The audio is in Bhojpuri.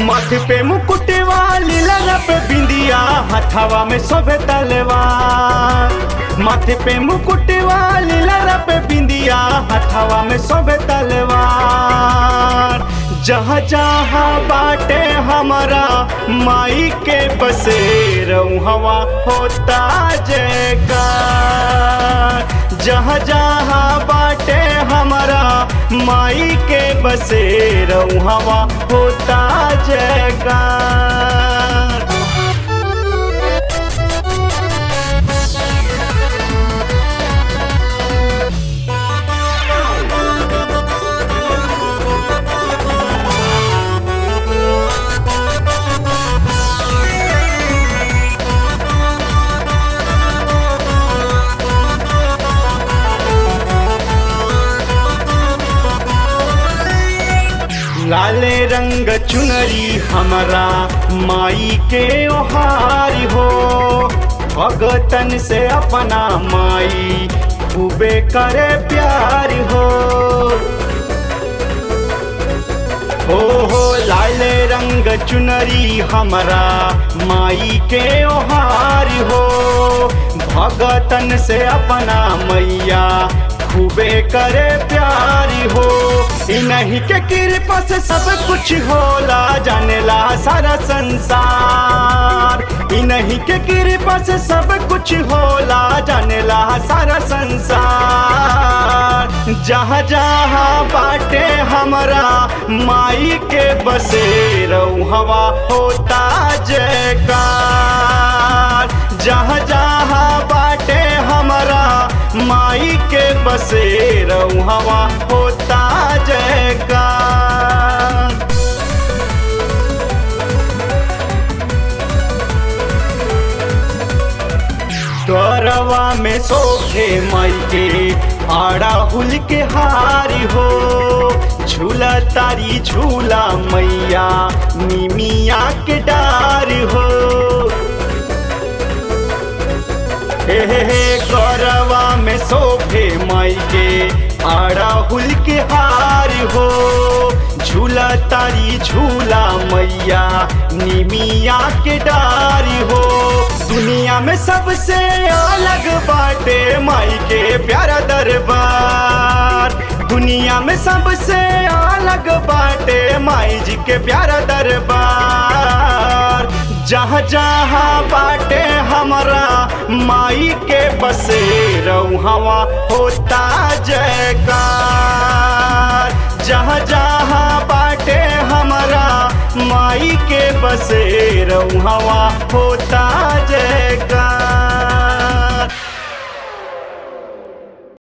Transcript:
माथे पे मुकुट वाली लगा पे बिंदिया, हथवा में शोभे तलवार। माथे पे मुकुट वाली लगा पे बिंदिया, हथवा में शोभे तलवार। जहाँ जहाँ बाटे हमारा माई के बसेर, हवा होता जयकार। जहाँ जहाँ बाटे हमारा माई के बसेर, हवा होता जयकार। लाले रंग चुनरी हमारा माई के ओहार हो। भगतन से अपना माई खूबे करे प्यार हो। लाले रंग चुनरी हमारा माई के ओहार हो। भगतन से अपना मैया खूबे करे प्यार हो। इन्हीं के कृपा से सब कुछ होला, जानेला सारा संसार। इन्हीं के कृपा से सब कुछ होला, जानेला सारा संसार। जहाँ जहाँ बाटे हमारा माई के बसेर, हवा होता जयकार। जहाँ जहाँ बाटे हमारा माई के बसेर, हवा होता जयकार। तोरवा में शोभे माई के अड़हुल के हारी हो। झूला तारी झूला मैया निमिया के डार हो। गौरवा में शोभे माई के अड़हुल के हार हो। झूला तारी झूला मैया निमिया के डार हो। दुनिया में सबसे अलग बाटे माई के प्यारा दरबार। दुनिया में सबसे अलग बाटे माई जी के प्यारा दरबार। जहाँ जहाँ बाटे हमारा माई के बसेर, हवा होता जयकार। जहाँ जहाँ बाटे हमारा माई के बसेर, हवा होता जयकार।